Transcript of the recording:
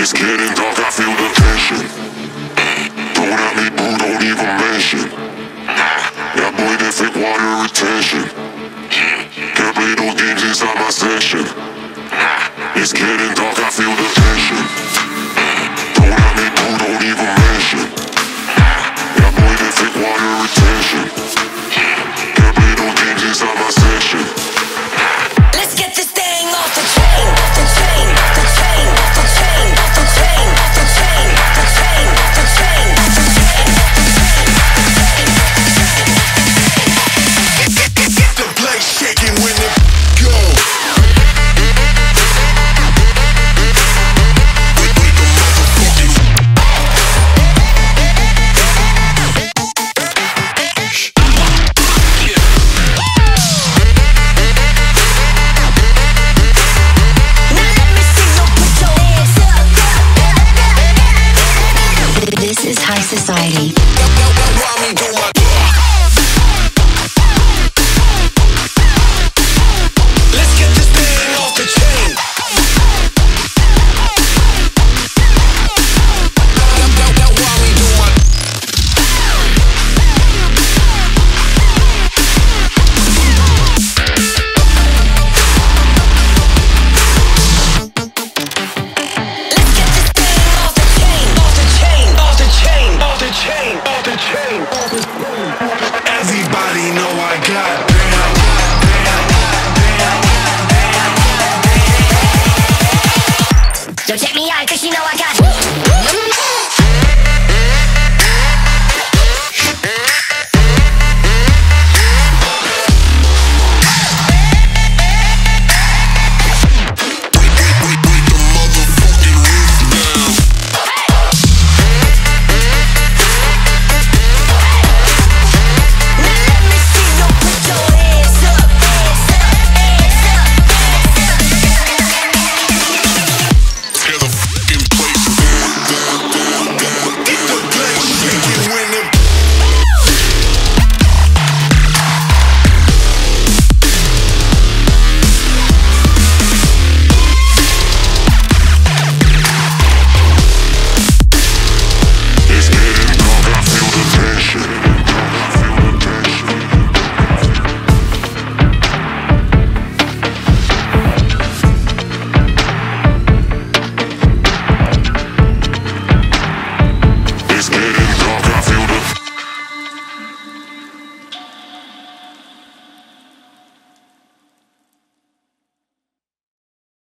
It's getting dark, I feel the tension. Don't at me, boo, don't even mention. Yeah, boy, they fake water retention. Can't play those games inside my section. It's getting dark, I feel the tension. Don't at me, boo, don't even mention. Yeah, boy, they fake water retention. Can't play those games inside my section. Let's get this thing off the chain, off the chain, off the chain, off the chain, off the chain, off the chain, off the chain, off the chain, off the chain. Get the place shaking when it go. This is High Society. Why me do my